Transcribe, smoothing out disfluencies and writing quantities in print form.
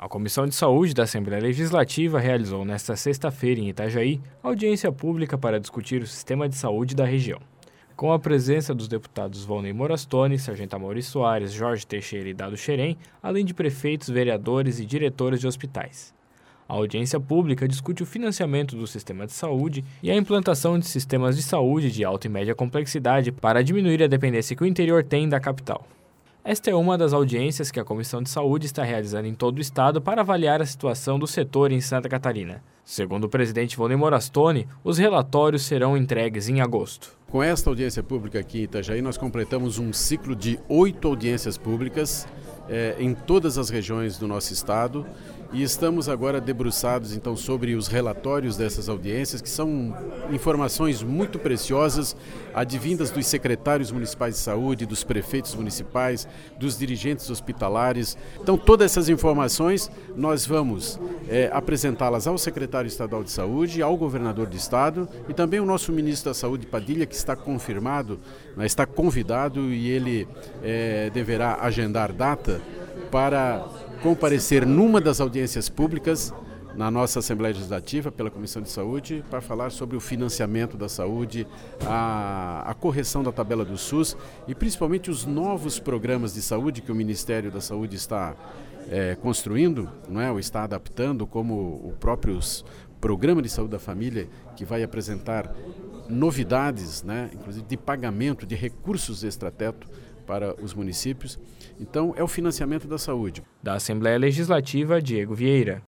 Comissão de Saúde da Assembleia Legislativa realizou nesta sexta-feira em Itajaí audiência pública para discutir o sistema de saúde da região. Com a presença dos deputados Volney Morastoni, Sargento Amaury Soares, Jorge Teixeira e Dado Xerém, além de prefeitos, vereadores e diretores de hospitais. A audiência pública discute o financiamento do sistema de saúde e a implantação de sistemas de saúde de alta e média complexidade para diminuir a dependência que o interior tem da capital. Esta é uma das audiências que a Comissão de Saúde está realizando em todo o estado para avaliar a situação do setor em Santa Catarina. Segundo o presidente Volney Morastoni, os relatórios serão entregues em agosto. Com esta audiência pública aqui em Itajaí, nós completamos um ciclo de 8 audiências públicas em todas as regiões do nosso estado e estamos agora debruçados então sobre os relatórios dessas audiências, que são informações muito preciosas, advindas dos secretários municipais de saúde, dos prefeitos municipais, dos dirigentes hospitalares. Então todas essas informações nós vamos apresentá-las ao secretário estadual de saúde, ao governador do estado e também o nosso ministro da Saúde, Padilha, que está confirmado, está convidado e ele deverá agendar data para comparecer numa das audiências públicas na nossa Assembleia Legislativa pela Comissão de Saúde para falar sobre o financiamento da saúde, a correção da tabela do SUS e principalmente os novos programas de saúde que o Ministério da Saúde está construindo, não é? Ou está adaptando, como o próprio Programa de Saúde da Família, que vai apresentar novidades, né? Inclusive de pagamento de recursos extrateto para os municípios. Então, é o financiamento da saúde. Da Assembleia Legislativa, Diego Vieira.